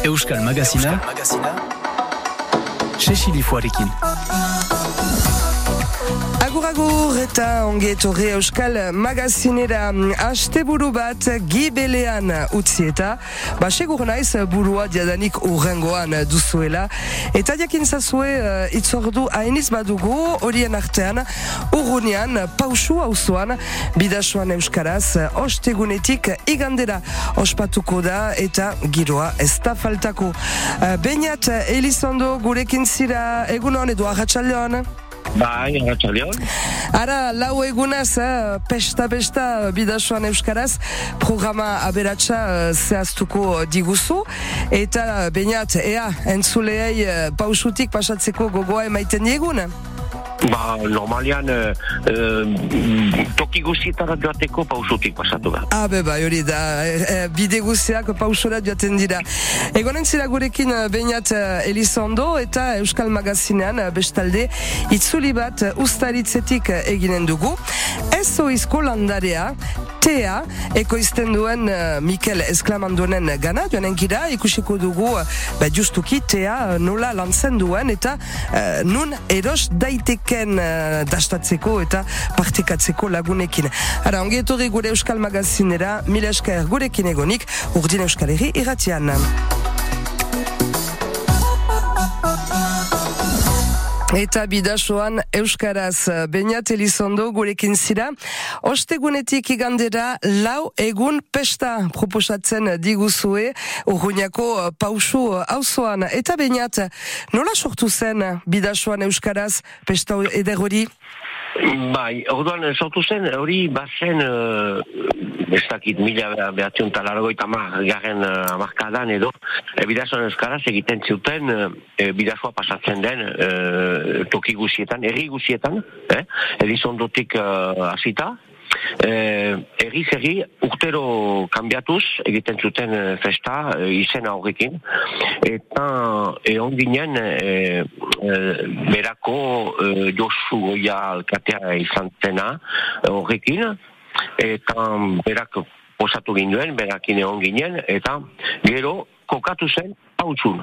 Euskal Magazina, Sesilifuarekin. Agur eta ongi etorri Euskal Magazinera. Asteburu bat gibelean utzi eta segur naiz burua diadanik urrengoan duzuela. Eta jakin zazue itzordu hainiz badugu horien artean urrunean pausu auzoan Bidasoan euskaraz ostegunetik igandera ospatuko da eta giroa ez da faltako. Beñat Elizondo gurekin zira, egunon edo arratsaldeon. Bai, arratsaldeon. Ara, lau egunaz, pesta Bidasoan euskaraz, programa aberatsa zehaztuko diguzu, eta Beñat, entzuleei pausutik pasatzeko gogoa emaiten diegun? Normalian toki guzietara joateko pausutik pasatu da. Hori da, bide guziak pausora joaten dira. Egonen zira gurekin Beñat Elizondo eta Euskal Magazinean bestalde itzuli bat ustaritzetik eginen dugu. Ez oizko landarea, tea, ekoizten duen Mikel Esklamanduenen gana, joanen gira, ikusiko dugu justuki tea nola lantzen duen eta nun eros daiteken dastatzeko eta partikatzeko lagunekin. Ara, ongi etorri gure Euskal Magazinera, mila esker gurekin egonik, Urdin Euskal Herri irratian. Eta Bidasoan euskaraz, Beñat Elizondo gurekin zira. Ostegunetik igandera lau egun pesta proposatzen diguzue Urruñako pausu auzoan. Eta Beñat, nola sortu zen Bidasoan euskaraz pesta eder hori? Bai, orduan sortu zen, hori bazen ez dakit 1980 garen hamarkadan edo Bidasoan euskaraz egiten zuten Bidasoa pasatzen den toki guzietan, herri guzietan, Elizondotik hasita, erri urtero kanbiatuz egiten zuten festa izena horrekin eta egon ginen berako Josu Goia alkatea izan zena horrekin eta berak posatu ginen, berakin egon ginen eta gero kokatu zen pautsun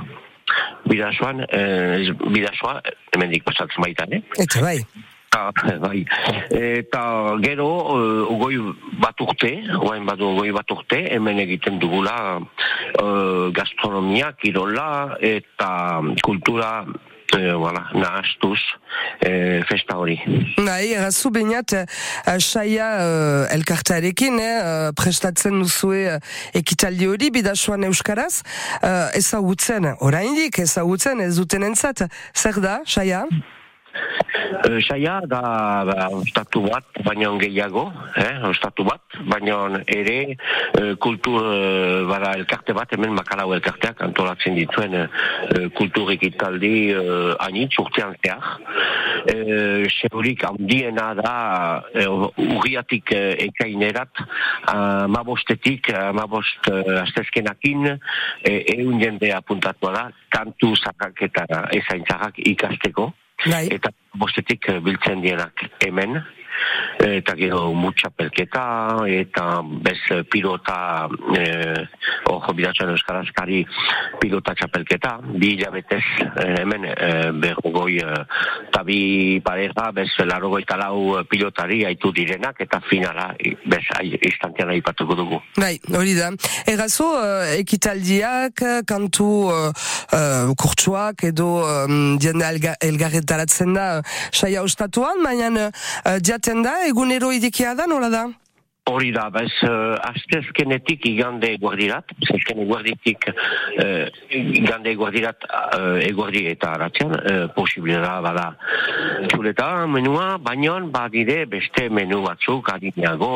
Bidasoa hemendik pasatzen baitan, Eta bai. Bai. Eta gero ogoi bat urte, hemen egiten dugula gastronomia, kirola eta kultura nahastuz festa hori. Bai, errazu Beñat, saia elkartearekin, prestatzen duzue ekitaldi hori Bidasoan euskaraz, ezagutzen, oraindik ezagutzen ez duten entzat, zer da, saia? Saia da ostatu bat, baina gehiago, ostatu bat, baina ere kultur bada elkarte bat, hemen Makalau elkarteak antolatzen dituen kultur ekitaldi anitz urtean zehar. Segurik handiena da urriatik ekainerat, mabostetik, astezkenakin, egun jende apuntatua da, kantu zakaketara ezaintzakak ikasteko. Eta bostetik biltzen dienak hemen, eta gero mutxapelketa, eta bez pilota, Bidasoan euskarazkari pilota txapelketa, 2 hilabetez hemen berrogoi tabi pareja, bez 84 pilotari haitu direnak, eta finala bez instantean aipatuko dugu. Bai, hori da. Errazo, ekitaldiak, kantu kurtsuak edo jende elgarretaratzen da saia ostatuan, baina diaten da, egunero idikia da, nola da? Hori da, bez, astezkenetik igande eguardirat, igande eguardirat eguardi eta aratzean, posibilera bada txuleta menua, baina badire beste menu batzuk adineago,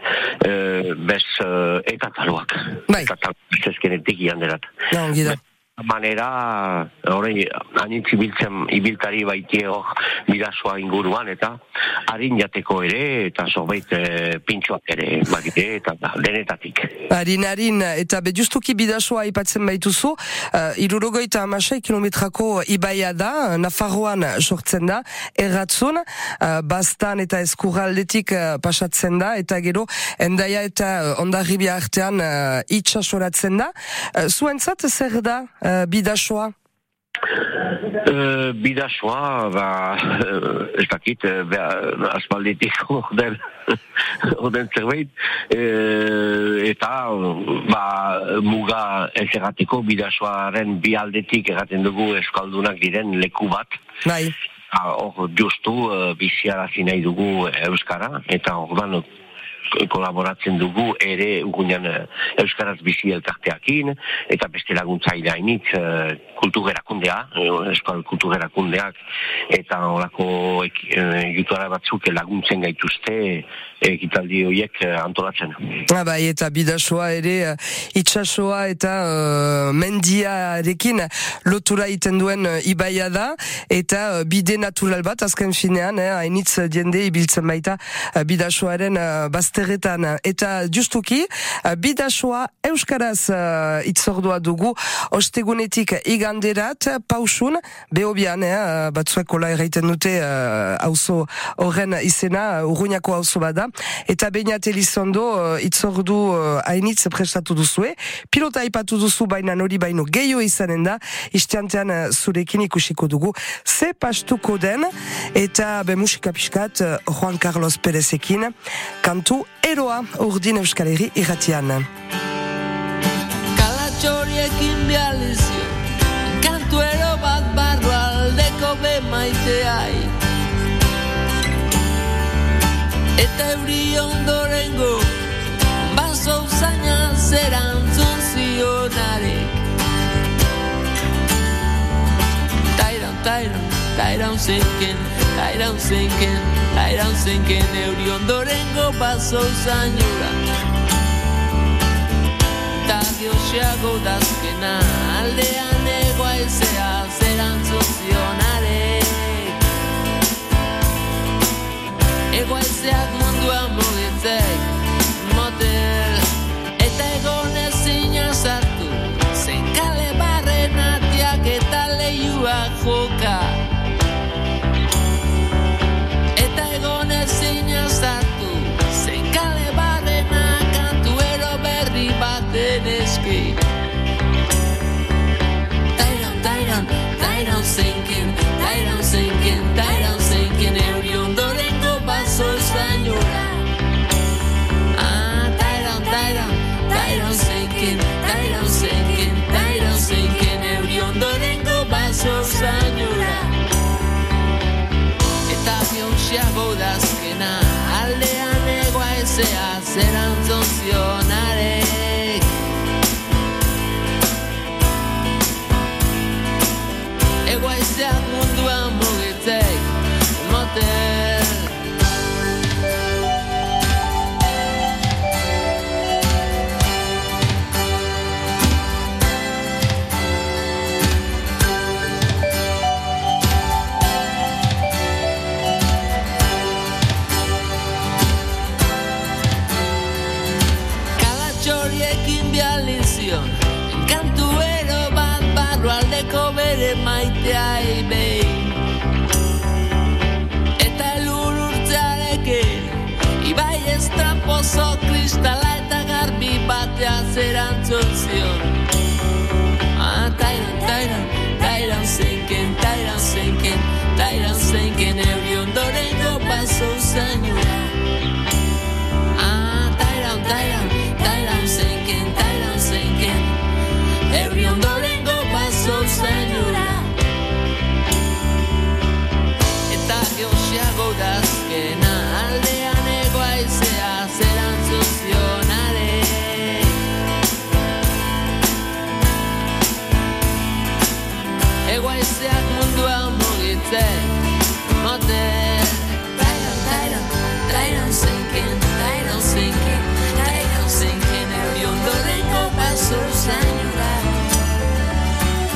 bez, eta taloak. Bai. Eta taloak astezkenetik iganderat. Ongi da. manera, hori, anitz ibiltari baitie hor bidasoa inguruan, eta harin jateko ere, eta zorbait pintxoak ere, bagite, eta denetatik. Harin, eta justuki bidasoa aipatzen baituzu, 76 kilometrako ibaia da, Nafarroan sortzen da, erratzun, Bastan eta Eskurraldetik pasatzen da, eta gero, Endaia eta Hondarribia artean itxasoratzen da. Zuentzat zer da bidasoa? Bidasoa, ez dakit, aspalditik orden zerbait, eta muga ez errateko bidasoaren bi aldetik erraten dugu eskaldunak diren leku bat. Bai. Hor justu biziarazi nahi dugu euskara, eta ordan kolaboratzen dugu ere ugunean euskaraz bizi elkarteakin, eta beste laguntzaile hainitz kultugerakundea, euskal kultugerakundeak, eta horako egitura batzuk laguntzen gaituzte ekitaldi horiek antolatzen. Bai, eta bidasoa ere itxasoa eta mendiarekin lotura iten duen ibaia da, eta bide natural bat, azken finean, hainitz jende ibiltzen baita bidasoaren bazterretan. Eta justuki, bidasoa euskaraz itzordua dugu, ostegunetik iganderat, pausun, behobian, batzuek ola erraiten dute auzo horren izena, Urruñako auzo bada, eta Beñat Elizondo itzordu hainitz prestatu duzue, pilota aipatu duzu baina hori baino gehiago izanen da, isteantean zurekin ikusiko dugu, ze pastuko den, eta musika pixkat Juan Carlos Pérezekin, kantu Eroa, urdin Euskal Herri irratian. Kalatxoriekin bializio, kantu ero bat barru aldeko bemaiteai, eta euri ondorengo baso usaina zerantzun zionare. Tairan zenken euri ondorengo baso usainura, ta geoxeago dazkena aldean egoaizea zerantzun zionare. Egoaizeak munduan mugitzek motel, eta egon ezina sartu, zein kale barren atiak eta leiuak joka. Eta egon ezina sartu, zein kale barrenak kantuero berri baten eski. Tairan zenken euri ondorengo baso zainura. Tairan zenken euri ondorengo baso zainura. Eta bionxiago dazkena aldean egoaizea zerantzun zionarek. Egoaizeak munduan mugitzek motel. Kalatxoriekin bializion, kantu ero bat barru aldeko bere maiteai behin. Eta elur urtzearekin, ibai estrapozo kristala eta garbi batea zerantzun zion. Tairan zenken euri ondorengo baso zainura. Tairan zenken euri ondorengo baso zainura. Eta geoxiago dazkena aldean egoaizea zerantzun zionare. Egoaizeak munduan mugitzen motel. Tairan zenken euri ondorengo baso zainura.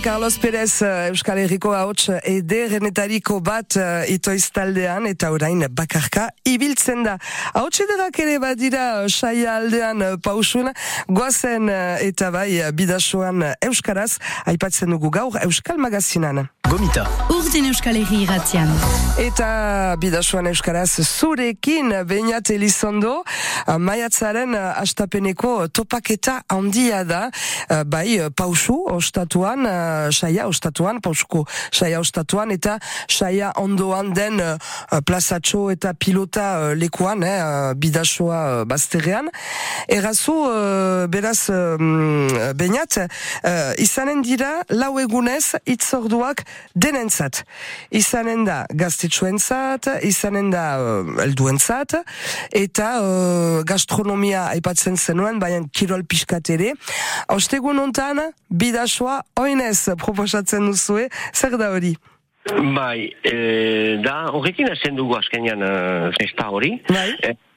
Carlos Pérez Euskal Herriko ahots ederrenetariko bat itoiz taldean eta orain bakarka ibiltzen da. Ahots ederrak ere badira saia aldean pausun, goazen eta bai bidasoan euskaraz, aipatzen dugu gaur Euskal Magazinan. Gomita. Urdin Euskal Herri irratian. Eta bidasoan euskaraz zurekin Beñat Elizondo, maiatzaren astapeneko topaketa handia da, bai pausu ostatuan, saia ostatuan, pausuko saia ostatuan, eta saia ondoan den plazatxo eta pilota lekuan, bidasoa bazterrean. Errazu, beraz, Beñat, izanen dira lau egunez itzorduak denentzat. Izanen da gaztetxoentzat, izanen da helduentzat, eta gastronomia aipatzen zenuen, baina kirol pixkat ere. Ostegun hontan bidasoa oinez proposatzen duzue, zer da hori? Bai, da horrekin ezen dugu azkenean festa hori. Bai.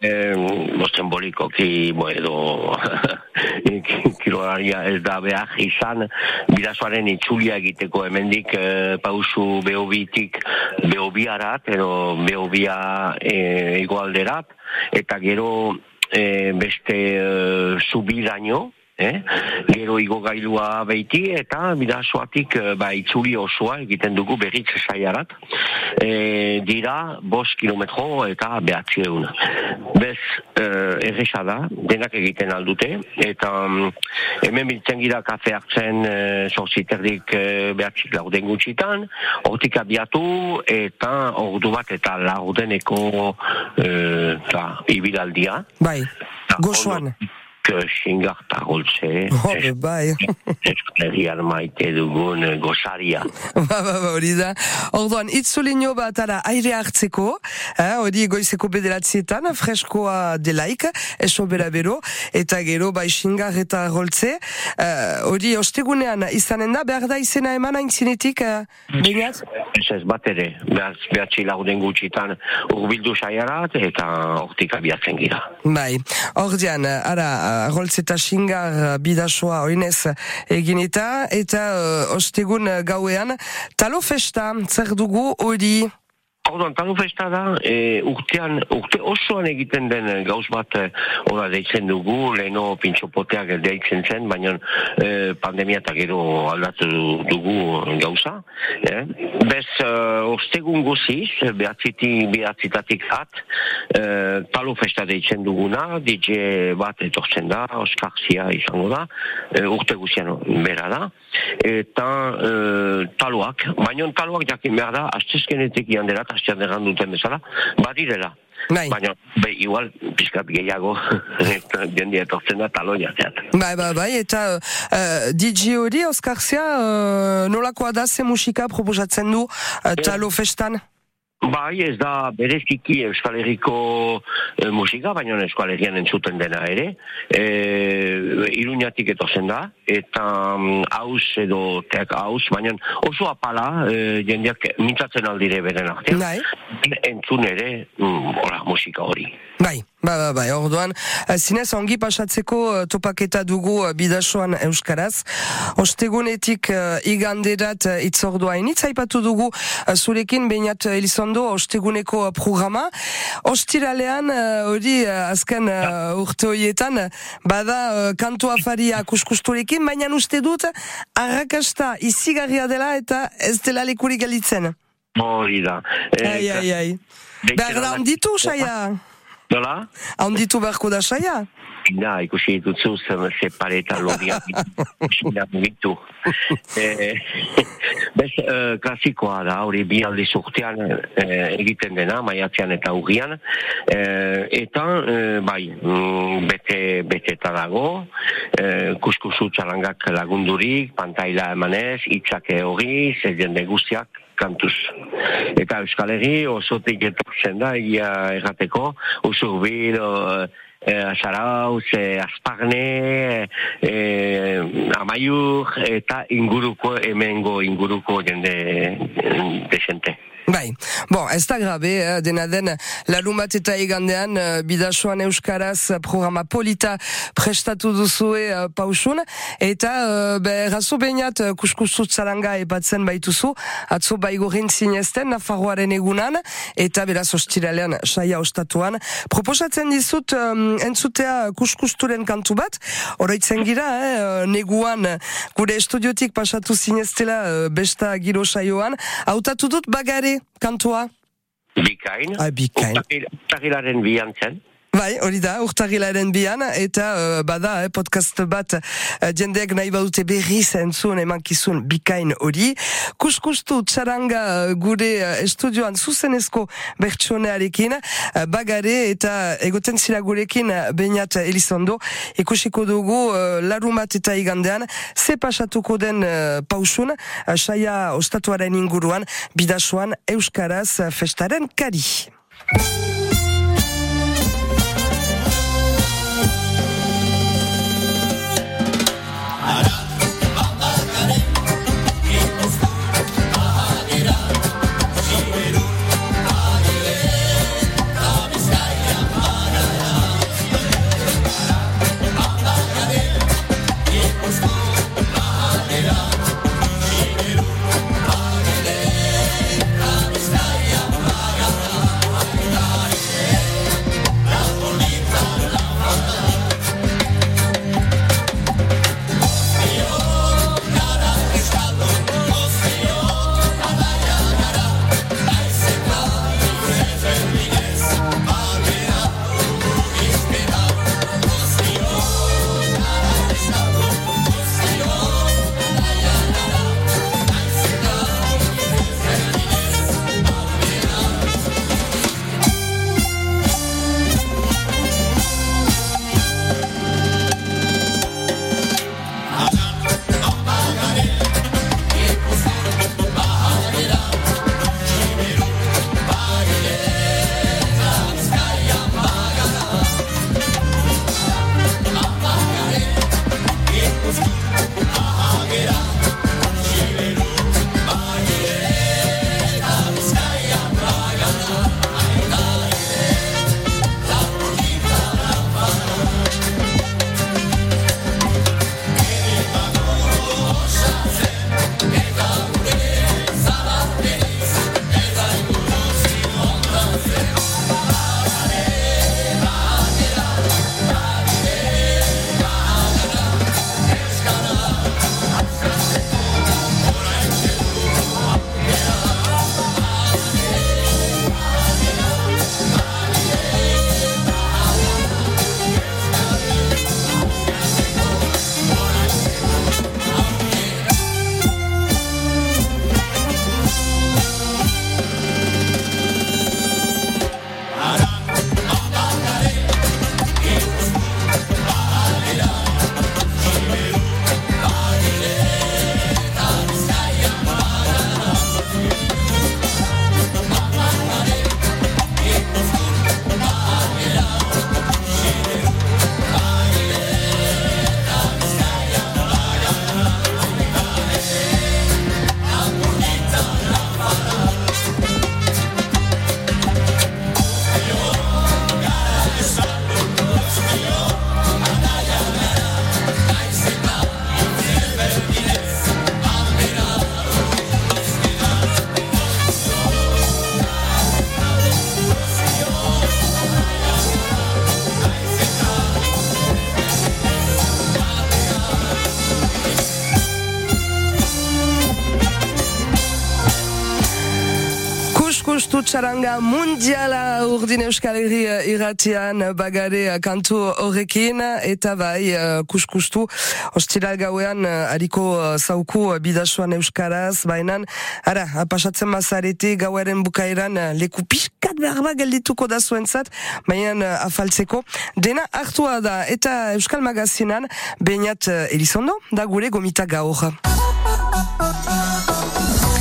Simbolikoki, edo kirolaria ez da behar izan bidasoaren itzulia egiteko hemendik pausu Beobitik Beobiarat edo Beobia egoalderat, eta gero beste zubiraino, gero igogailua beiti eta bidasoatik itzuli osoa egiten dugu berriz saiarat, dira 5 kilometro eta 900. Bez, erresa da, denak egiten aldute, eta hemen biltzen gira kafe hartzen sorziterdik 9 laurden gutxitan, hortik abiatu eta ordu bat eta laurdeneko ibilaldia. Bai, gozoan. Xingarta goltze, bai. esklerian maite dugun gozaria. Hori da. Orduan, itzulino bat aire hartzeko, hori goizeko bederatzietan, freskoa delaik, eso bera-bero, eta gero, xingar eta goltze. Hori, ostegunean izanen da, behar da izena eman aintzinetik, Beñat? Ez bat ere, behatzi laurden gutxitan urbildu saiarat, eta hortik abiatzen gira. Bai, ordean, roltz eta xingar bidasoa oinez egin eta ostegun gauean talo festa, zer dugu hori? Orduan, talo festa da, urte osoan egiten den gauz bat deitzen dugu, leheno pintxopoteak deitzen zen, baina pandemia eta gero aldatu dugu gauza. Bez, ostegun guziz, behatzitatik talo festa deitzen duguna, DJ bat etortzen da, Oskar Zia izango da, urte guzian bera da, eta taloak, baina taloak jakin behar da, astezkenetik janderat, astean erran duten bezala, badirela. Baina, igual, pizkat gehiago, jendea etortzen da taloia zeat. Bai, eta DJ hori, Oskar Zia, nolakoa da ze musika proposatzen du talo festan? Bai, ez da bereziki Euskal Herriko musika, baina Euskal Herrian entzuten dena ere. Iruñatik etortzen da, eta haus edo teak haus, baina oso apala jendeak mintzatzen aldire beren artean. Entzun ere musika hori. Bai, orduan, zinez ongi pasatzeko topaketa dugu bidasoan euskaraz. Ostegunetik iganderat itzordua initz aipatu dugu zurekin Beñat Elizondo osteguneko programa. Ostiralean hori azken urte horietan bada kantu afaria kuskusturekin, baina uste dut arrakasta izigarria dela eta ez dela lekurik galitzen. Hori da. Ai. Behar da handitu, saia? Nola? Handitu beharko da saia? Da, ikusi dituzu, separe eta lodiak ditu. Bez, klasikoa da, hori bi aldiz urtean egiten dena, maiatzean eta urrian. Eta, bete eta dago, kuskusu txalangak lagundurik, pantaila emanez, itzake hori, jende guztiak, kantuz. Eta Euskal Herri osotik etortzen da, egia errateko, Usurbil, Zarauz, Azparne, Amaiur, eta hemengo inguruko jende desente. Bai, ez da grabe, dena den larumat eta igandean bidasoan euskaraz programa polita prestatu duzue pausun, eta razo behinat kuskustu txaranga epatzen baituzu, atzo baigorin zinezten Nafarroaren egunan, eta beraz ostiralean saia ostatuan. Proposatzen dizut entzutea kuskusturen kantu bat, oroitzen gira, neguan gure estudiotik pasatu zineztela besta giro saioan, hautatu dut Bagare kantua. Bikain. Bikain. Urtagilaren bian zen. Bai, hori da, urtagilaren bian, eta bada, podcast bat jendeak nahi badute berriz entzun emankizun bikain hori. Kuskustu txaranga gure estudioan zuzenezko bertsonearekin, Bagare eta egoten zira gurekin Beñat Elizondo, ikusiko dugu larumat eta igandean, ze pasatuko den pausun, saia ostatuaren inguruan, bidasoan euskaraz festaren kari. Txaranga mundiala urdin Euskal Herri irratian Bagare kantu horrekin, eta bai kuskustu ostiral gauean hariko zauku bidasoan euskaraz, bainan pasatzen mazarete gauaren bukaeran leku pixkat berba geldituko da zuentzat, baina afaltzeko dena hartua da, eta Euskal Magazinan Beñat Elizondo da gure gomita gaur.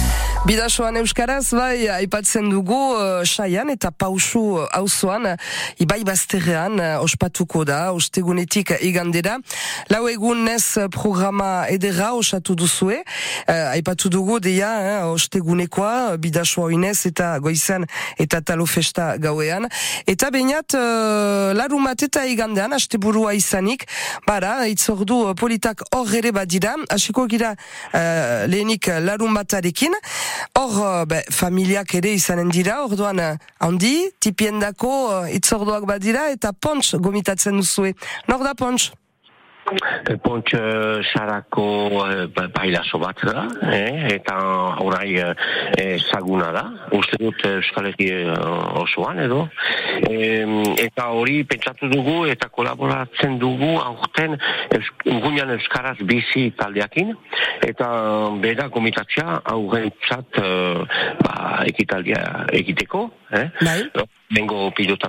Bidasoan euskaraz, bai, aipatzen dugu Saian eta Pausu auzoan, ibai bazterrean ospatuko da, ostegunetik igandera. Lau egunez programa edera osatu duzue, aipatu dugu deia, ostegunekoa, Bidasoa oinez eta goizan eta talo festa gauean. Eta bainat, larumat eta igandean, asteburua izanik, bara, itzordu politak hor ere badira, hasiko gira lehenik larumatarekin. Hor, familiak ere izanen dira, orduan handi, tipiendako itzorduak badira, eta pontx gomitatzen duzue. Nor da pontx? Pontx sarako bailazo bat da, eta orai zaguna da, uste dut Euskal Herri osoan edo, eta hori pentsatu dugu eta kolaboratzen dugu aurten gunean Euskaraz bizi taldeakin, eta bera komitatzea aurrentzat ekitaldia egiteko, bengo pilota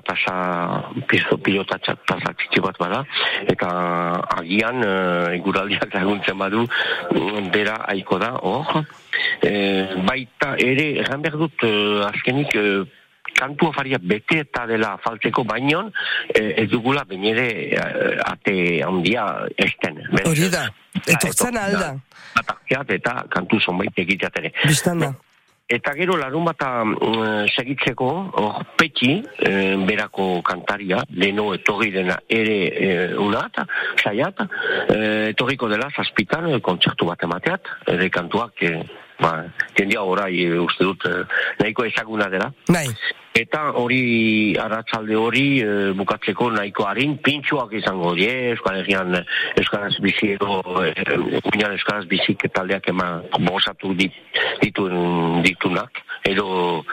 tasa txiki bat bada, eta agian eguraldiak laguntzen badu bera aiko da hor. Baita ere, erran behar dut azkenik kantu afaria bete eta dela faltzeko baino ez dugula bainere ate handia esten. Hori da, etortzen alda. Atarteat eta kantu zonbait egiteat ere. Bistan da. Eta gero larun bata segitzeko, Petxi, berako kantaria, leno etorri dena ere unat, saiat, etorriko dela zazpitan kontzertu bat emateat, ere kantuak, jendia orai uste dut nahiko ezaguna dela. Bai. Eta hori, arratzalde hori, bukatzeko nahiko harin, pintxuak izango die, Euskal Herrian Euskaraz bizi edo, guinan Euskaraz bizik taldeak eman bozatu ditunak, edo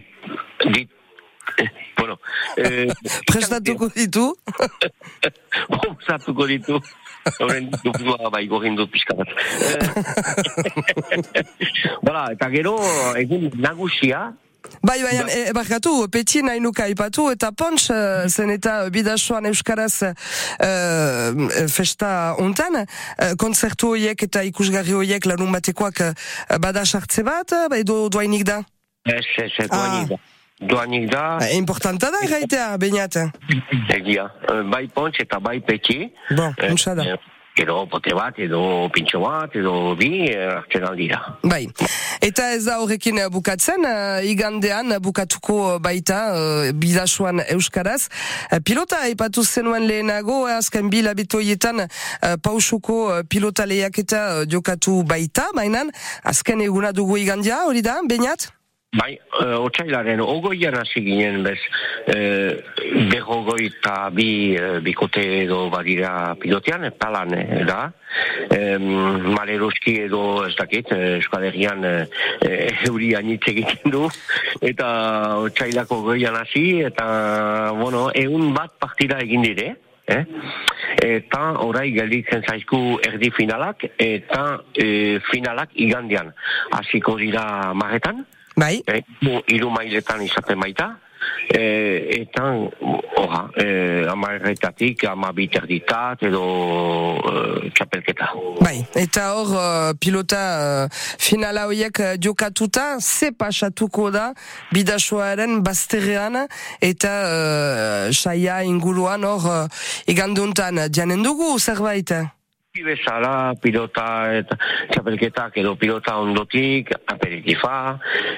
bueno... Prestatuko ditu? Bozatuko ditu. Horren dupua gorin dut pixka bat. Eta gero, egun nagusia, Bai, barkatu, Petxi nahi nuka aipatu, eta pontx zen eta Bidasoan euskaraz festa ontan, kontzertu horiek eta ikusgarri horiek larun batekoak bada sartze bat, edo doainik da? Ez, doainik da. Doainik da... Importanta da, gaitea, bainat? Egia, bai pontx eta bai Petxi. Bon, untsa da. Edo pote bat, edo pintxo bat, edo bi, hartzen aldira. Bai, eta ez da horrekin bukatzen, igandean bukatuko baita Bidasoan euskaraz. Pilota aipatu zenuen lehenago, azken bilabetoietan Pausuko pilota lehiaketa jokatu baita, mainan, azken eguna dugu igandia, hori da, bainat? Bai, otsailaren ogoian hasi ginen bez, berrogoita bikote edo badira pilotean, palan da, maleroski edo ez dakit, Euskal Herrian euri anitz egiten du, eta otsailako ogoian hasi, eta, bueno, egun bat partida egin dire, eta orai gelditzen zaizku erdi finalak, eta finalak igandian hasiko dira marretan, bai. Hiru mailetan izaten baita, eta amarretatik, amabiterditat edo txapelketa. Bai, eta hor pilota finala horiek jokatuta, ze pasatuko da Bidasoaren bazterrean eta saia inguruan hor iganduntan janen dugu zerbait? Bezala, pilota eta txapelketak edo pilota ondotik, aperitifa,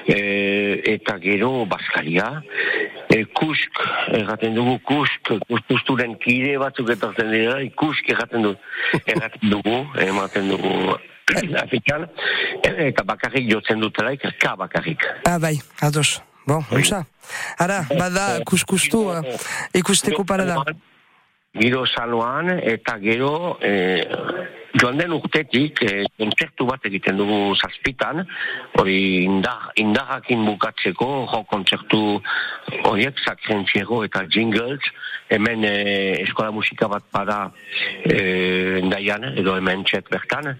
eta gero baskaria, kusk, erraten dugu kusturen kide batzuk etortzen dira, kusk erraten dugu, ematen dugu Afrikan, eta bakarrik jotzen dutelaik, bakarrik. Bai, ados, bon, untsa. Ara, bada kuskustu ikusteko parada. Giro sanoan, eta gero joan den urtetik kontzertu bat egiten dugu zazpitan, hori indarrakin bukatzeko kontzertu horiek sakrentziego eta jingles, hemen eskola musika bat bada endaian, edo hemen txet bertan,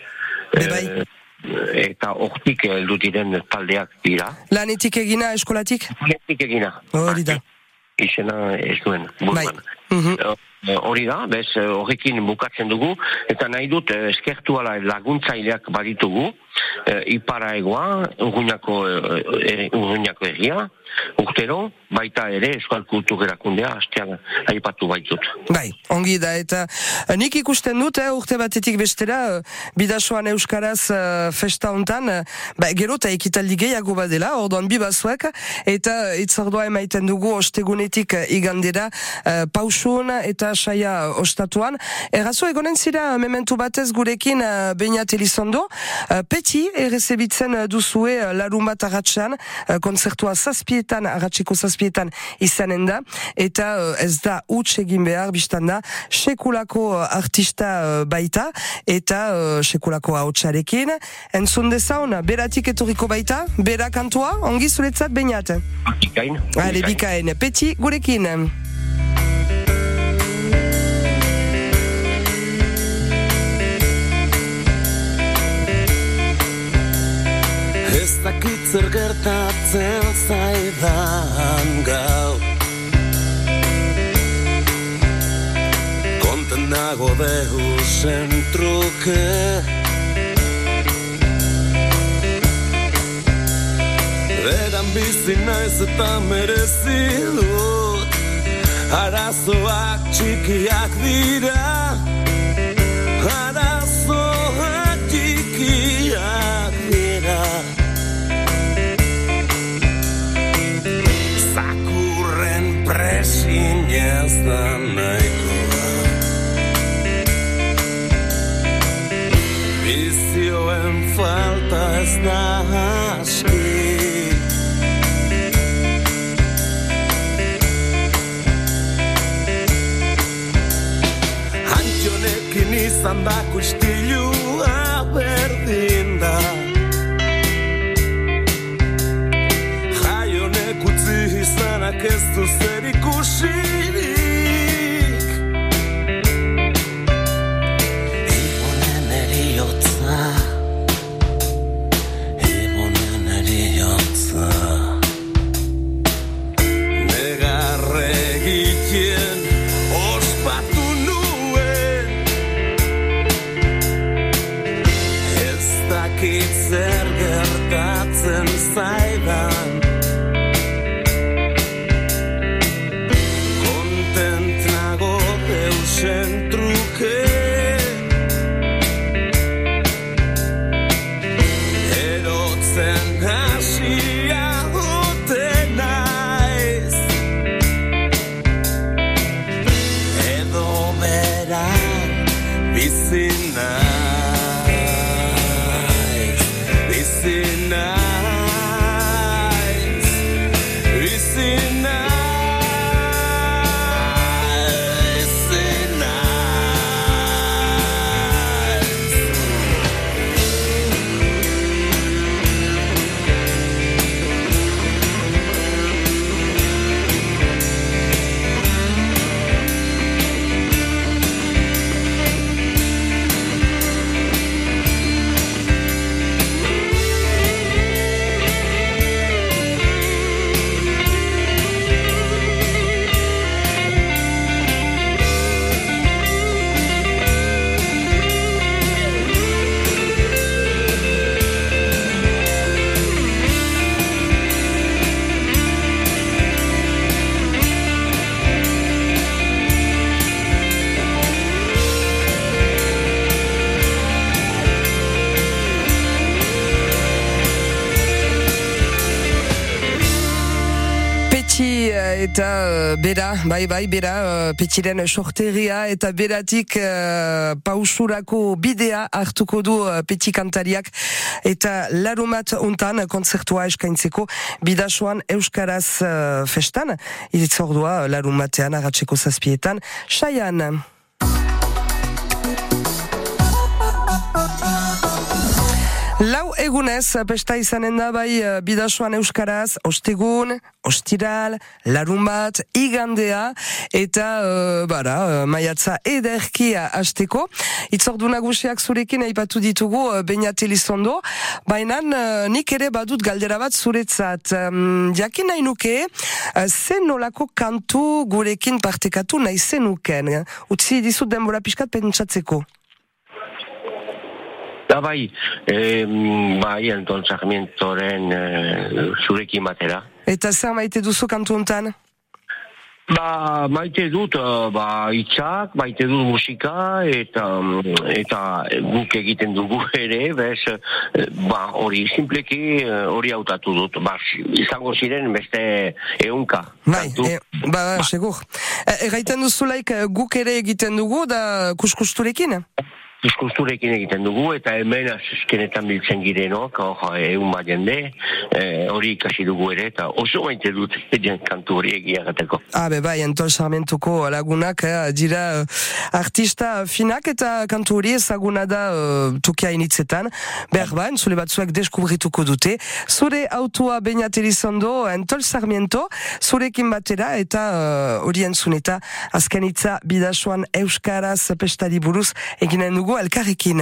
eta hortik heldu diren taldeak dira. Lanetik egina eskolatik? Lanetik egina. Hori da. Izena ez duen, buruan. hori da, bez horrekin bukatzen dugu, eta nahi dut eskertu ala laguntzaileak baditugu, Iparaegoa, Urruñako herria, urtero, baita ere Euskal Kultur Erakundea hastean aipatu baitut. Bai, ongi da, eta nik ikusten dut, urte batetik bestera, Bidasoan Euskaraz festa hontan, gero eta ekitaldi gehiago badela, orduan bi bazuek, eta itzordua emaiten dugu ostegunetik igandera, pausun eta saia ostatuan. Errazo, egonen zira mementu batez gurekin Beñat Elizondo, Peti errezebitzen duzue larun bat arratxean, konzertua arratseko zazpietan izanen da, eta ez da huts egin behar, biztan da, sekulako artista baita, eta sekulako hautsarekin. Entzun dezaun, beratik etorriko baita, bera kantua, ongi zuretzat Beñat. Bikain. Bikain. Peti gurekin. Ez dakit zer gertatzen zaidan gau, konten nago degusen truke, beran bizi naiz eta merezi dut, arazoak txikiak dira, arazoak txikiak dira. Presinez da nahikoa, bizioen falta ez da aski, Antionekin izan dako istilua berdin da, izanak ez du zer ikusirik, Ibonen eriotza, Ibonen eriotza, negarre egiten ospatu nuen, ez dakit zer gertatzen zaidan, truke, erotzen hasia dute naiz, edo beran bizi naiz, bizi naiz, bizi naiz. Eta bera, bera, Petiren sorteria eta beratik pausurako bidea hartuko du Peti kantariak eta larumat untan kontzertua eskaintzeko Bidasoan Euskaraz festan, itzordua larumatean arratseko zazpietan, saian. Lau egunez, pesta izanen da bai Bidasoan euskaraz, ostegun, ostiral, larun bat, igandea, eta maiatza ederkia hasteko. Itzordu nagusiak zurekin aipatu ditugu Beñat Elizondo, baina nik ere badut galdera bat zuretzat. Jakin nahi nuke, zen nolako kantu gurekin partekatu nahi zenuken. Utzi dizut denbora pixkat pentsatzeko. Bai, Anton Sarmientoren zurekin batera. Eta zer maite duzu kantu hontan? Maite dut hitzak, maite dut musika, eta guk egiten dugu ere, hori simpleki hori hautatu dut. Izango ziren beste ehunka. Segur. Erraiten duzulaik guk ere egiten dugu da kuskusturekin? Kuskusturekin egiten dugu, eta hemen azkenetan biltzen girenok, egun bat jende, hori ikasi dugu ere, eta oso maite dut kantu hori egiagateko. Anton Sarmientoko lagunak dira artista finak, eta kantu hori ezaguna da tokia initzetan. Zule batzuak deskubrituko dute. Zure autua Beñat Elizondo, Anton Sarmiento, zurekin batera, eta hori entzuneta, azken hitza Bidasoan euskaraz pestari buruz eginen dugu elkarrekin.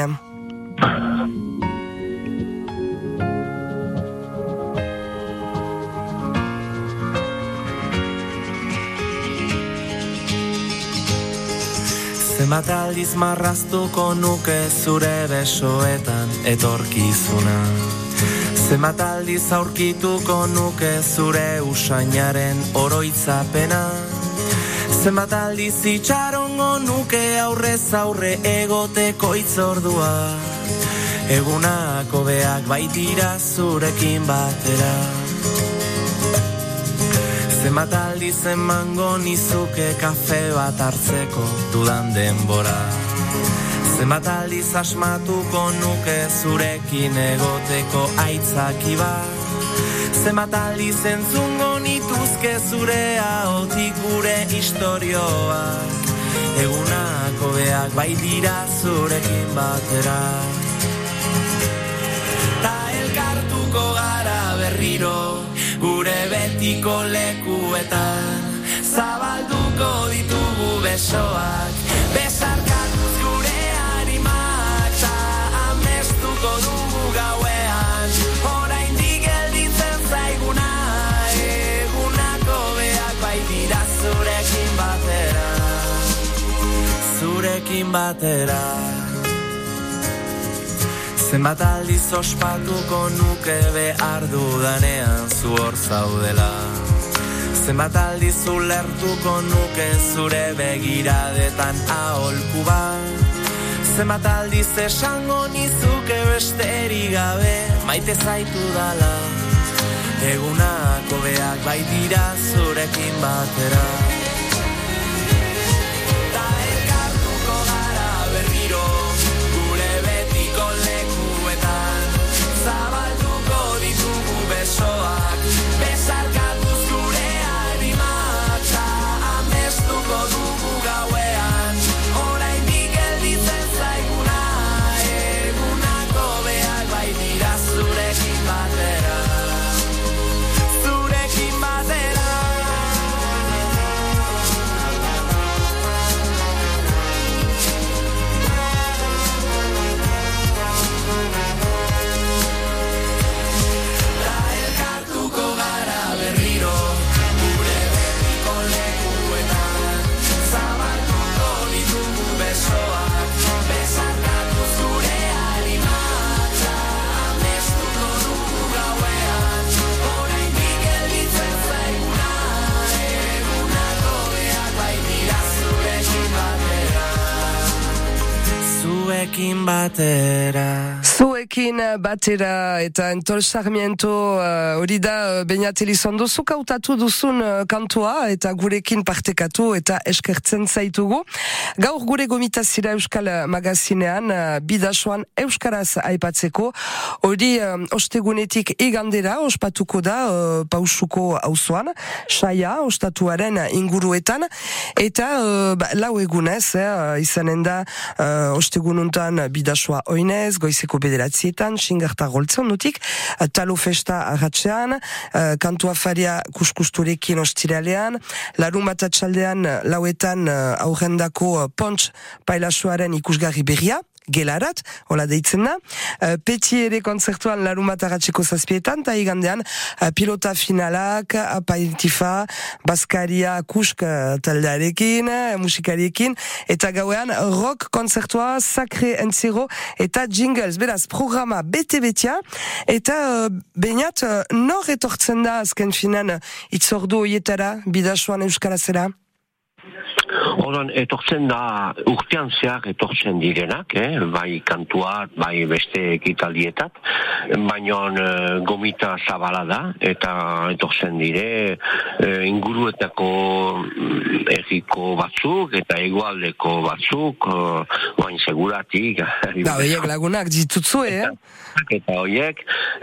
Zenbat aldiz marraztuko nuke zure besoetan etorkizuna. Zenbat aldiz aurkituko nuke zure usainaren oroitzapena. Zenbat aldiz itxarongo nuke aurrez aurre egoteko itzordua. Egunak hobeak baitira zurekin batera. Zenbat aldiz emango nizuke kafe bat hartzeko dudan denbora. Zenbat aldiz asmatuko nuke zurekin egoteko aitzaki bat. Zenbat aldiz entzungo nituzke zure ahotik gure istorioak. Egunak hobeak baitira zurekin batera. Ta elkartuko gara berriro gure betiko lekuetan. Zabalduko ditugu besoak, besarkatuz gure harimak, ta amestuko dugu gauean. Oraindik gelditzen zaiguna, egunako beak baitira zurekin batera. Zurekin batera. Zenbat aldiz ospatuko nuke behar dudanean zu hor zaudela. Zenbat aldiz ulertuko nuke zure begiradetan aholku bat. Zenbat aldiz esango nizuke besterik gabe maite zaitu dala. Egunak hobeak baitira zurekin batera. Ta elkartuko gara berriro gure betiko lekuetan. Zabalduko ditugu besoak, besarkatuz gure harimak, ta amestuko dugu gauean. Oraindik gelditzen zaiguna, egunako beak baitira zurekin batera. Zurekin batera. Ta elkartuko gara berriro gure betiko lekuetan. Zabalduko ditugu besoak, besarkatuz gure harimak, ta amestuko dugu gauean. Oraindik gelditzen zaiguna, egunako beak baitira zurekin batera. Zuekin batera. Zuekin batera eta Anton Sarmiento hori da Beñat Elizondo zuk hautatu duzun kantua eta gurekin partekatu eta eskertzen zaitugu. Gaur gure gomitazira Euskal Magazinean Bidasoan euskaraz aipatzeko hori ostegunetik igandera ospatuko da Pausuko auzoan, saia ostatuaren inguruetan eta lau egunez izanen da ostegununtan Bidasoa oinez, goizeko 9 zazpietan, xingarta goltzen notik, talo festa arratxean, kantu afaria kuskusturekin ostiralean, larun bat atxaldean lauetan aurrendako pontx pailasuaren ikusgarri berria, gelarat, hola deitzen da. Peti ere kontzertuan larun bat arratxeko zazpietan, eta igandean pilota finalak, apaitifa, Baskaria kusk taldearekin, musikariekin, eta gauean rock kontzertua, sakre entzero, eta jingles. Beraz, programa bete-betia, eta bainat, nor etortzen da azken finan itzordu oietara, bidasoan euskarazera? Horan, etortzen da, urtean zehar etortzen direnak, bai kantuat, bai beste ekitaldietat, baina gomita zabala da, eta etortzen dire inguruetako erriko batzuk, eta egualdeko batzuk, bain seguratik. Da, horiek lagunak ditutzu, Eta horiek,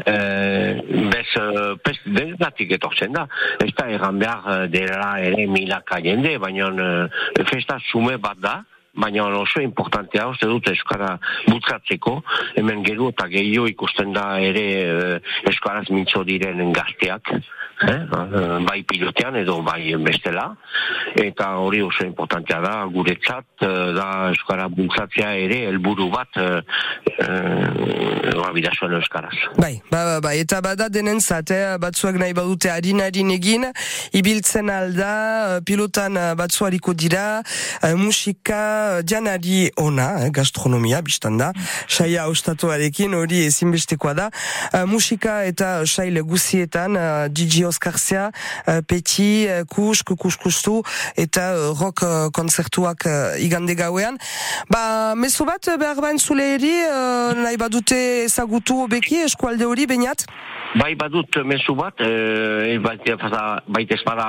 denetatik etortzen da. Ez da erran behar dela ere milaka jende, baina festa zume bat da, baina oso importantea, uste dut euskara bultzatzeko, hemen gero eta gehiago ikusten da ere euskaraz mintzo diren gazteak, bai pilotean edo bai bestela, eta hori oso importantea da, guretzat da euskara bultzatzea ere helburu bat bidasoan euskaraz. Bai, eta bada denentzat, batzuak nahi badute harin egin, ibiltzen alda, pilotan batzuariko dira, musika, janari ona, gastronomia, biztan da, saia ostatuarekin, hori ezinbestekoa da, musika eta saile guzietan, Gigi Oskarzia, Peti, kuskustu, eta rock konzertuak igande gauean. Mezu bat, behar bain zule eri, nahi badute ezagutu beki eskualde hori, bainat? Bai badut mezu bat, baita espada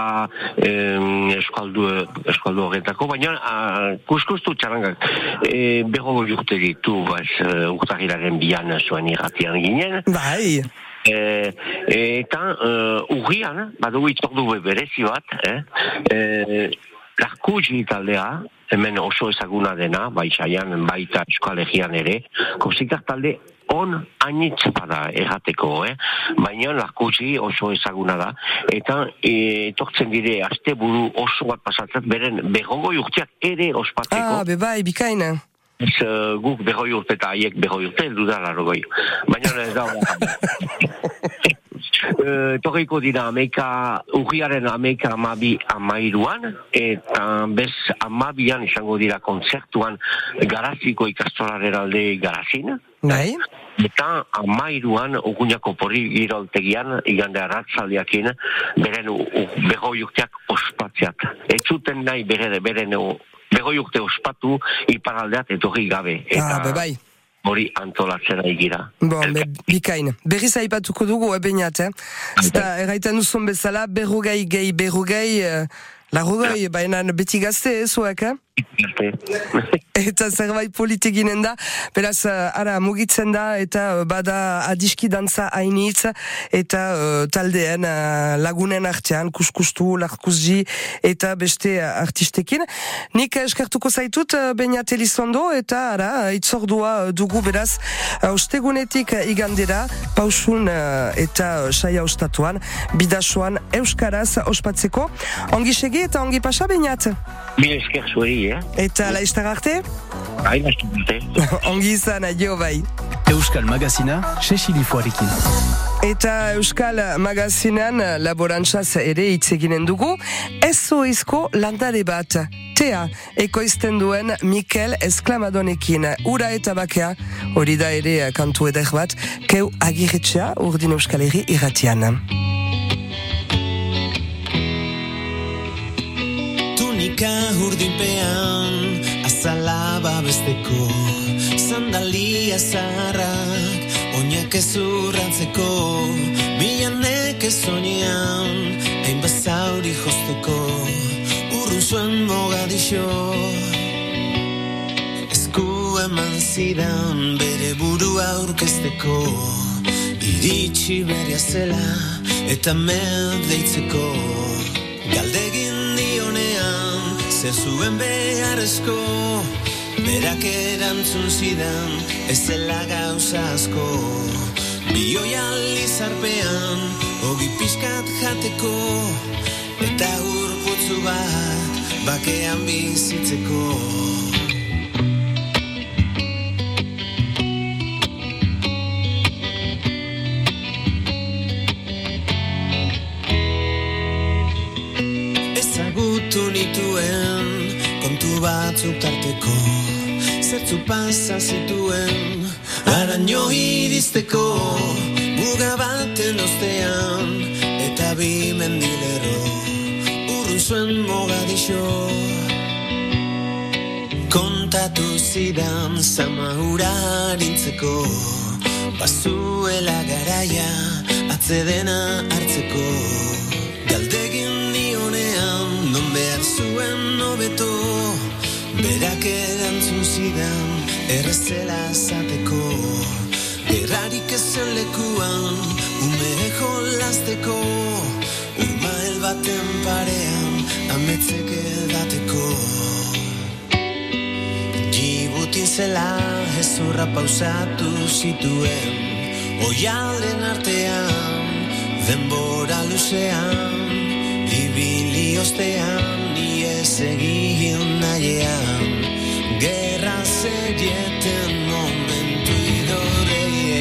eskualdu horretako, baina kuskustu txarangak berrogo jurte ditu, urtagiraren bian zuen irratian ginen. Bai. Eta urrian, badugu itzordu berezi bat, Larkuzi taldea, hemen oso ezaguna dena, bai saian, baita eskoalegian ere, Korsikak talde on ainitz bada errateko, baina Larkuzi oso ezaguna da, eta etortzen dire aste buru oso bat pasatzen, beren berrogoi urteak ere ospatzeko. Bai, bikaina. Guk berrogoi urte eta haiek berrogoi urte, duda larogoi. Baina ez da Torriko dira urriaren 12-13, eta bez 12an izango dira kontzertuan Garaziko ikastolaren alde Garazin. Bai. Eta 13an Urguñako porri giroltegian igande arratzaldiakin beren berrogoi urteak ospatziak. Ez zuten nahi beren berrogoi urte ospatu iparaldeat etorri gabe. Bai. Hori antolatzen egira. Bikain. Berriz aipatuko dugu, bainat, Eta erraiten duzun bezala, berrogei, larrogei, baina beti gazte, zuek, Eta zerbait politeginen da, beraz, mugitzen da, eta bada adiski dantza hainitz, eta taldeen lagunen artean, kuskustu, Larkuzi, eta beste artistekin. Nik eskertuko zaitut, Beñat Elizondo, eta itzordua dugu, beraz, ostegunetik igandera, pausun eta saia ostatuan, bidasoan euskaraz ospatzeko. Ongi segi eta ongi pasa, Beñat? Mil esker zueri, Eta laiztar arte? Bai, laiztar arte. Ongi izan, adio bai. Euskal Magazina, Sesilifoarekin. Eta Euskal Magazinean laborantzaz ere hitz eginen dugu, SOS-ko landare bat, tea, ekoizten duen Mikel Esklamadonekin, ura eta bakea, hori da ere kantu eder bat, keu agirretxea urdin Euskal Herri irratian. Tunika urdinpean, azala babesteko, sandalia zaharrak, oinak ezurrantzeko, bilanek ezonean, hainbat zauri josteko, urrun zuen Mogadixo. Esku eman zidan bere burua aurkezteko, iritsi berria zela eta med deitzeko, galdegin dionean, zer zuen beharrezko, berak erantzun zidan, ez zela gauza asko. Bioi alizarpean, ogi pixkat jateko, eta urputzu bat, bakean bizitzeko. Ezagutu nituen, kontu batzuk tarteko, zertzu pasa zituen, araño iristeko, muga baten ostean, eta bi mendilero, urrun zuen Mogadisho. Kontatu zidan zama hura arintzeko, bazuela garaia, atzedena hartzeko. Galdegin nionean, non behar zuen hobeto, berak erantzun zidan, errezela zateko. Gerrarik ezen lekuan, ume jolazteko, urmael baten parean, ametzek edateko. Djibutin zela, ezurra pausatu zituen, oialen artean, denbora luzean, ibili ostean, iez egin nahiean, gerra zerieten momentu idorei.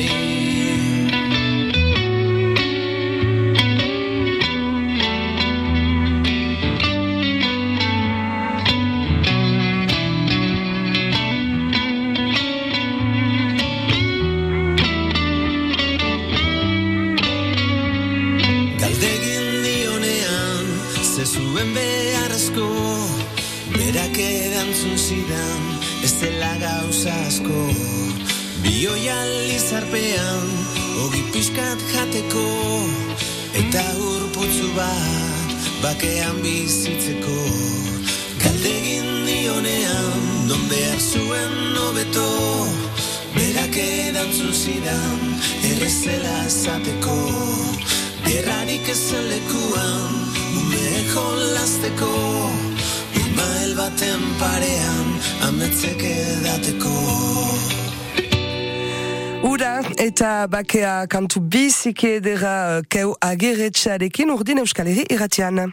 Galdegin dionean, zezuen beharrezko, berak erantzun zidan, ez dela gauza asko. Bioi alizarpean, ogi pixkat jateko, eta urputzu bat, bakean bizitzeko. Galdegin dionean, non behar zuen hobeto, berak erantzun zidan, errezela zateko. Gerrarik ezen lekuan, ume jolazteko, urmael baten parean, ametzek edateko. Ura eta bakea kantu biziki edera keu ageretxearekin urdin Euskal Herri irratian.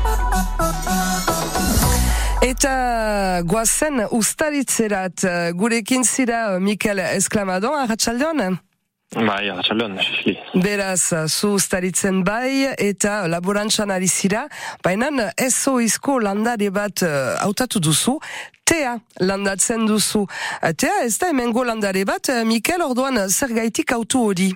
Eta goazen ustaritzerat gurekin zira Mikel Esklamadon, arratsaldeon? Bai, arratsaldeon, Xixili. Beraz, zu ustaritzen bai eta laborantzan ari zira, baina ezoizko landare bat hautatu duzu, tea landatzen duzu. Tea ez da hemengo landare bat, Mikel, orduan zer gaitik hautu hori?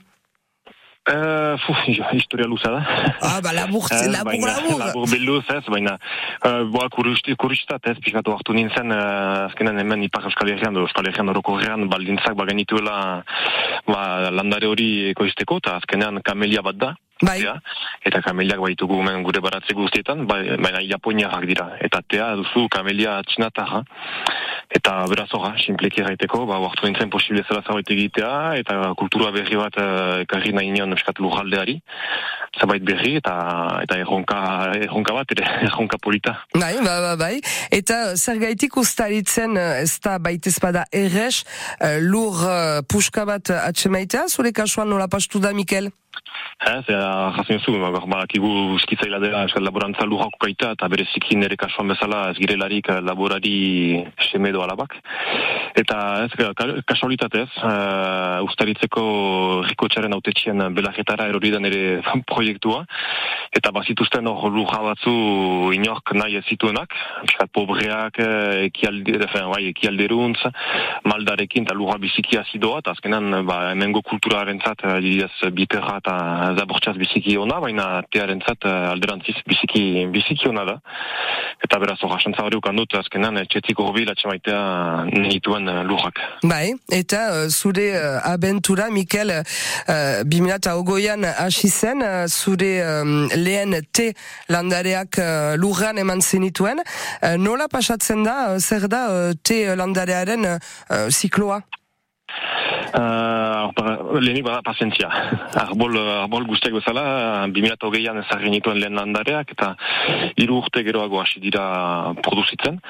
Historia luza da. Labur bilduz ez, baina kuriositat ez, pixkatu hartu nintzen, azkenan hemen Ipar Euskal Herrian orokorrean baldintzak bagenituela landare hori ekoizteko, eta azkenean kamelia bat da. Bai. Tea, eta kameliak baitugu gure baratze guztietan, baina japoniarrak dira. Eta tea duzu kamelia txinatarra. Eta beraz horra, sinpleki erraiteko, hartu nintzen posible zela zabait egitea, eta kultura berri bat ekarri nahi nion euskat lujaldeari. Zabait berri, eta erronka bat, erronka polita. Bai. Eta zergaitik ustaritzen ez da baitez bada errex, lur puska bat atxemaitea, zure kasuan nola pastu da, Mikel? Jazen zu, badakigu eskitzaila dela laborantza lujako kaita, eta bereziki nire kasuan bezala ez girelarik laborari semedo alabak. Eta ez, kasualitatez, ustaritzeko rikotxaren autetxien belajetara eroridan ere proiektua, eta bazituzten hor luja batzu inork nahi ez zituenak, pobreak, ekialderuntz, maldarekin, eta luja biziki azidoa, eta azkenan hemengo kulturarentzat biterra eta zabortxaz biziki ona, baina tearentzat alderantziz biziki ona da. Eta beraz, horra hori ukandut, azkenan txetziko hobila txemaitea nituen lujak. Bai, eta zure abentura, Mikel, 2008an hasi zen, zure lehen te landareak lurran eman zenituen. Nola pasatzen da, zer da te landarearen zikloa? Lehenik bada pazientzia. Arbol guztiak bezala, 2008an ezarri nituen lehen landareak, eta 3 urte geroago hasi dira produzitzen.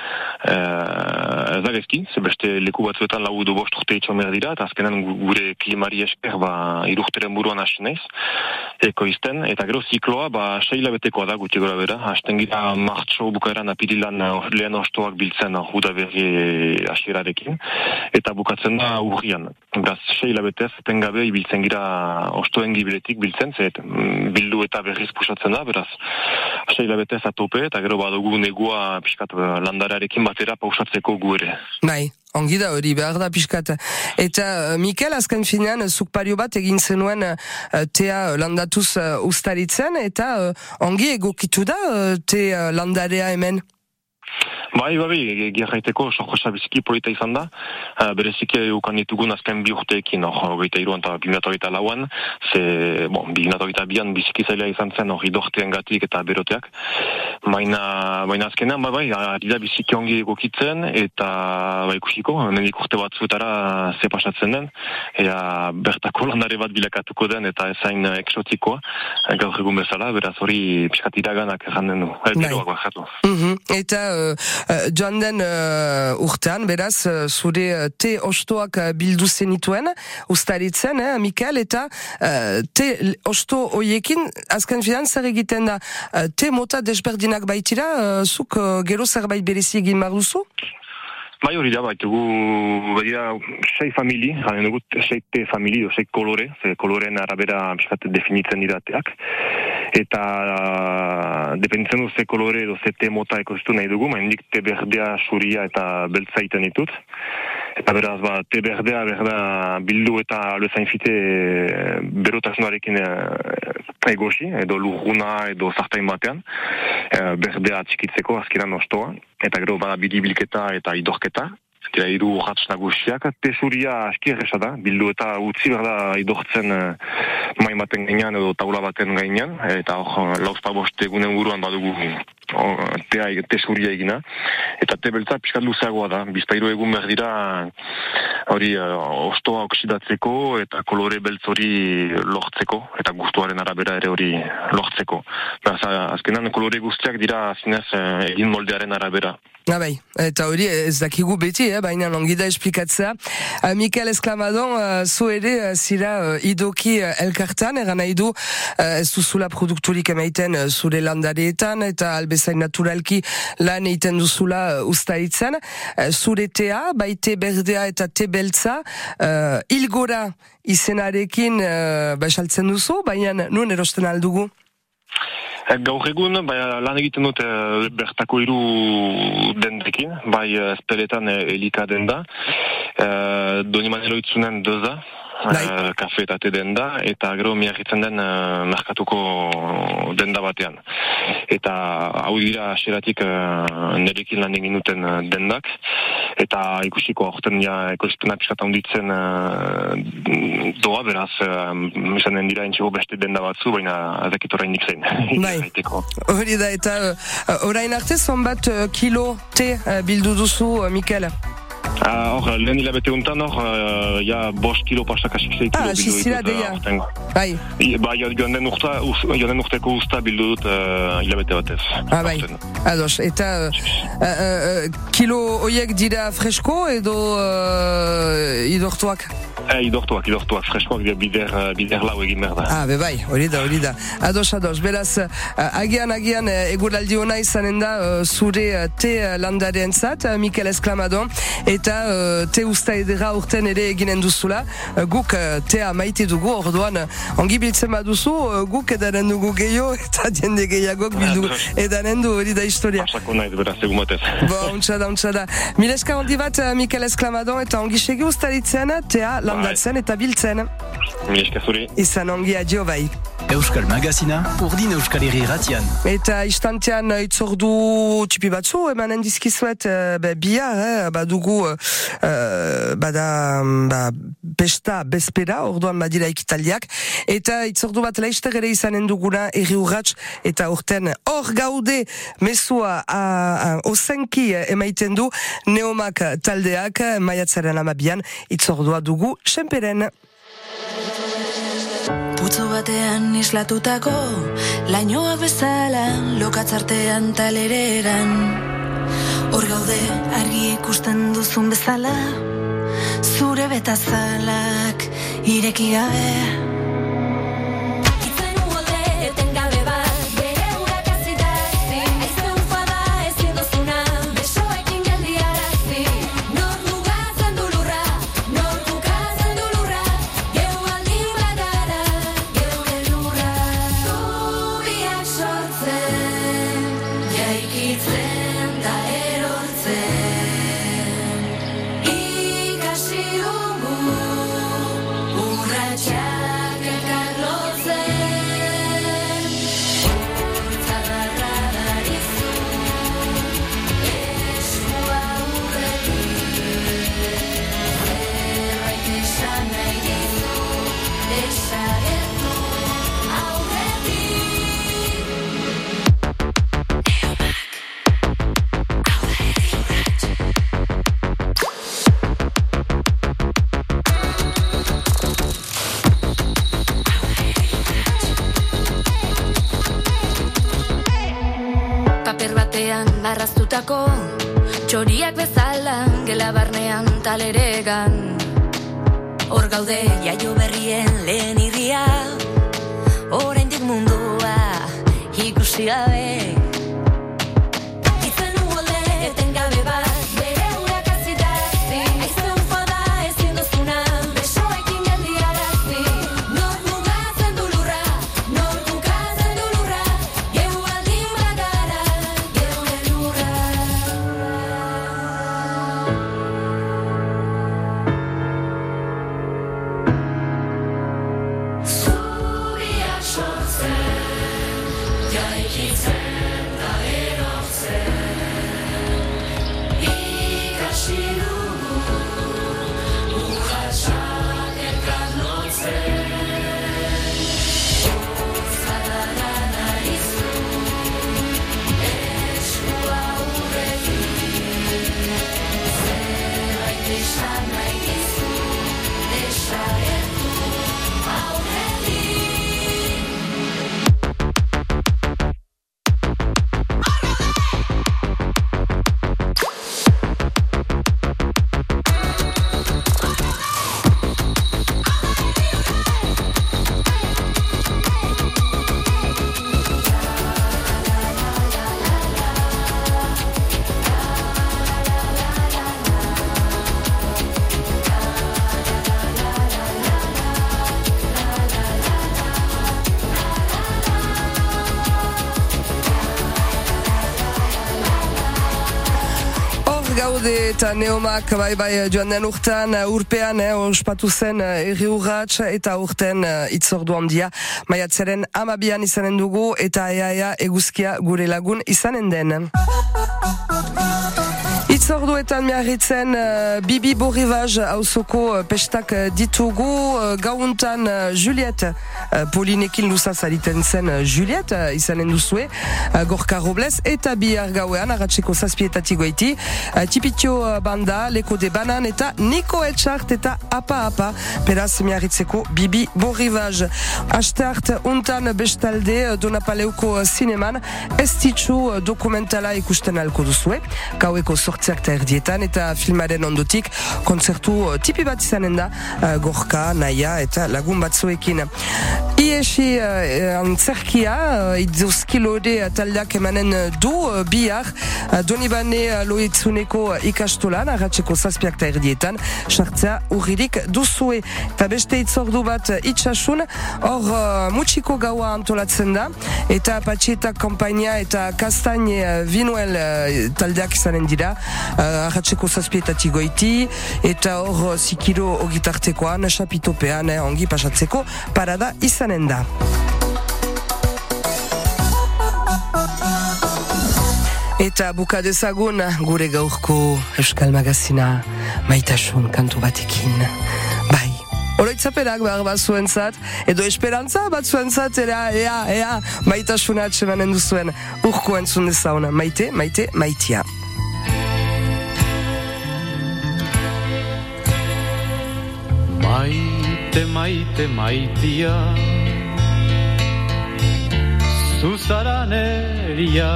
Ez da gezki, beste leku batzuetan 4 edo 5 urte itxo behar dira, eta azkenan gure klimari esker 3 urteren buruan hasi naiz, ekoizten, eta gero zikloa 6 hilabetekoa da guti gora bera. Hasten gira martxo bukaeran apirilan lehen ostoak biltzen udaberri hasierarekin, eta bukatzen da urrian. Beraz, 6 hilabetez, etengabe ibiltzen gira ostoen gibiletik biltzen, bildu eta berriz pusatzen da, beraz, 6 hilabetez atope, eta gero badugu negua pixkat landarearekin batera pausatzeko gu ere. Bai. Ongi da hori, behar da pixkat. Eta, Mikel, azken finean, zuk pario bat egin zenuen tea landatuz ustaritzen, eta ongi egokitu da te landarea hemen? Bai, gerraiteko sorpresa biziki polita izan da. Bereziki eukan ditugun azken 2 urteekin, 23an eta 2024an, 2022an biziki zaila izan zen idorteen gatik eta beroteak. Baina azkenean, ari da biziki ongi egokitzen, eta ikusiko, nendik urte batzuetara ze pasatzen den, eta bertako landare bat bilakatuko den, eta ezain eksotikoa, gaur egun bezala, beraz hori pixkat iraganak erranden du. Eta joan den urtean, beraz, zure te ostoak bildu zenituen, ustaritzen, Mikel, eta te osto hoiekin, azken finan, zer egiten da, te mota desberdinak baitira, zuk gero zerbait berezi egin marduzu? Bai hori da, baitugu, 6 famili, garen dugu 6 te famili, 6 kolore, koloren arabera definitzen dirateak, eta dependitzen du ze kolore edo ze te mota ekoiztu nahi dugu, maindik te berdea, suria eta beltza iten ditut. Eta beraz, te berdea bildu eta aloezain fite berotasunarekin egosi, edo lurruna edo zartain batean, berdea txikitzeko azkeran ostoa, eta gero bada bidibilketa eta idorketa. Dira 3 urratz nagusiak, te suria aski erresa da, bildu eta utzi berda idortzen mai baten gainean edo taula baten gainean, eta hor 4-5 egunen buruan badugu te suria egina, eta te beltza pixkat luzeagoa da, 2-3 egun behar dira hori ostoa oksidatzeko eta kolore beltz hori lortzeko, eta gustuaren arabera ere hori lortzeko. Azkenan kolore guztiak dira zinez egin moldearen arabera. Bai, eta hori ez dakigu beti, baina ongi da esplikatzea. Mikel Esklamadon, zu ere zira idoki elkartan, eran nahi du ez duzula produkturik emaiten zure landareetan, eta albezain naturalki lan egiten duzula ustaitzen. Zure tea, baite berdea eta te beltza, hilgora izenarekin saltzen duzu, baina nun erosten aldugu? Gaur egun, lan egiten dut bertako 3 dendekin, bai espeletan elika denda, Doni Manelo itzunen deza, kafe eta te denda, eta gero miarritzen den merkatuko denda batean. Eta hau dira aseratik nerekin lan egin duten dendak, eta ikusiko horten ekoizpena pixkat handitzen doa, beraz, izanen dira entxego beste denda batzu, baina ezakit orain nik zein. Hori da, eta orain arte zonbat kilo te bildu duzu, Mikel? Lehen hilabete untan, 5 kilo pasak asik kilo bildu ditut. Zira deia. Joan den urteko usta bildu dut hilabete batez. Bai, ados. Eta kilo horiek dira fresko edo idortuak? Idortuak, freskoak bider lau egin behar da. Bai, hori da. Ados, beraz, agian eguraldi hona izanen da zure te landaren zat, Mikel Esklamadon, eta te usta edera urten ere eginen duzula, guk tea maite dugu, orduan ongi biltzen baduzu, guk edanen dugu gehiago, eta diende gehiagok bildu edanen du, hori da historia. Pasako nahi, beraz, egun batez. Untsa da. Mileska handi bat, Mikel Esklamadon, eta ongi segi ustaritzen, tea landatzen eta biltzen. Mileska zuri. Izan ongi, adio bai. Euskal Magazina, urdin Euskal Herri Irratian. Eta istantean itzordu tipi batzu, emanen dizkizuet bihar, badugu pesta bezpera, orduan badira ekitaldiak, eta itzordu bat laizter ere izanen duguna Herri Urrats, eta urten hor gaude mesua ozenki emaiten du Neomak taldeak, maiatzaren 12 itzordua dugu senperen. Putzu batean islatutako lainoa bezala lokatzartean talereran. Hor gaude argi ikusten duzun bezala, zure betazalak ireki gabe. Arraztutako txoriak bezala gela barnean taleregan. Hor gaude jaio berrien lehen irria, oraindik mundua ikusi gabe. Itzen uholde etengabe bat, bere urak azidazti, aizten fada ezin dozuna, besoekin geldiarazi. Nor mugatzen du lurra, nor ukatzen du lurra, geu aldin bagara, geu elurra. Zuriak sortzen, jaikitzen da erortzen, ikasi dugu urratsak elkar lotzen. Uzadara naizu, eskua urrekin, zerbait esan nahi dizu, desagertu aurretik. Gaude eta Neomak bai joan den urtean urpean ospatu zen Herri Urrats eta urten itzordu handia maiatzaren 12 izanen dugu eta ea eguzkia gure lagun izanen den. Itzorduetan miarritzen Bibi Borrivaz auzoko pestak ditugu. Gauntan Juliet Polinekin luzaz aliten zen Juliet izanen duzue, Gorka Robles, eta bihar gauean arratseko 7:00 goiti Tipitio Banda, Leko de Banan eta Niko Etxart eta Apa peraz miarritzeko Bibi Borrivaz. Asteart untan bestalde Donapaleuko zineman Estitxu dokumentala ikusten alko duzue, gaueko sortziak eta erdietan, eta filmaren ondotik kontzertu tipi bat izanen da Gorka, Naia eta lagun batzuekin. Iesi antzerkia iduzkilode taldeak emanen du bihar Donibane Loitzuneko ikastolan arratseko 7:00 eta erdietan sartzea urririk duzue. Eta beste itzordu bat itxasun, hor mutxiko gaua antolatzen da, eta Patxieta Kompainia eta Kastaine Vinuel taldeak izanen dira arratseko 7:00 goiti, eta hor zikiro ogitartekoan, xapitopean ongi pasatzeko parada izanen da. Eta buka dezagun gure gaurko Euskal Magazina maitasun kantu batekin. Bai, oroitzaperak behar bat zuentzat, edo esperantza bat zuentzat, ea, maitasuna atsemanen duzuen urko entzun dezauna. Maite, maitia. Maite, maitia, zuzara neria,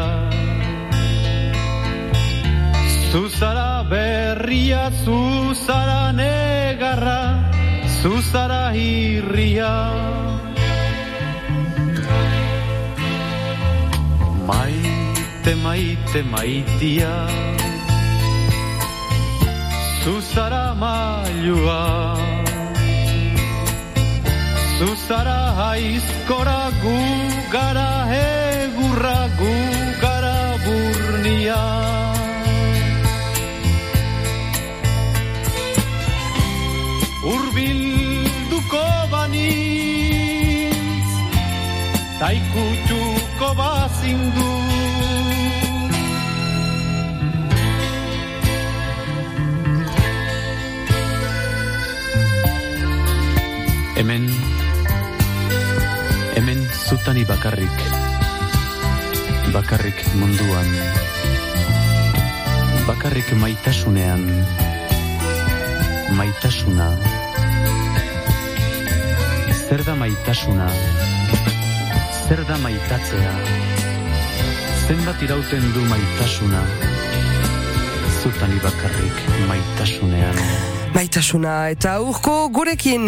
zuzara berria, zuzara negarra, zuzara irria. Maite, maitia, zuzara mailua, zuzara aizkora, gu gara egurra, gu gara burnia. Urbilduko banitz, taikutxuko bazindu. Hemen zutani bakarrik munduan, bakarrik maitasunean, maitasuna. Zer da maitasuna? Zer da maitatzea? Zenbat irauten du maitasuna? Zutani bakarrik maitasunean. Maitasuna eta urko gurekin.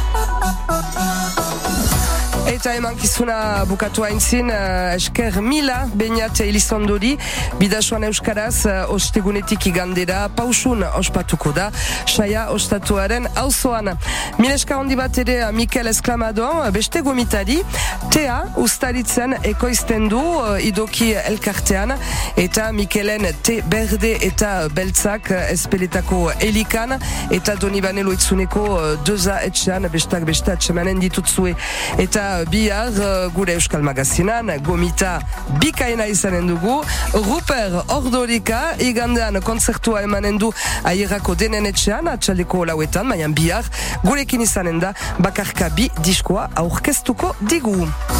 Eta emankizuna bukatu haintzin, esker mila Beñat Elizondori, bidasoan euskaraz, ostegunetik igandera, pausun ospatuko da, saia ostatuaren auzoan. Mileska hondi bat ere Mikel Esklamadon, beste gomitari, tea ustaritzen ekoizten du idoki elkartean, eta Mikelen te berde eta beltzak espeletako elikan, eta Donibane Loitzuneko deuza etxean, bestak atxemanen ditutzue. Eta bihar gure Euskal Magazinan gomita bikaina izanen dugu. Ruper Ordorika igandean kontzertua emanen du Aierako denen etxean atxaldeko lauetan, baina bihar gurekin izanen da bakarka bi diskoa aurkeztuko digu.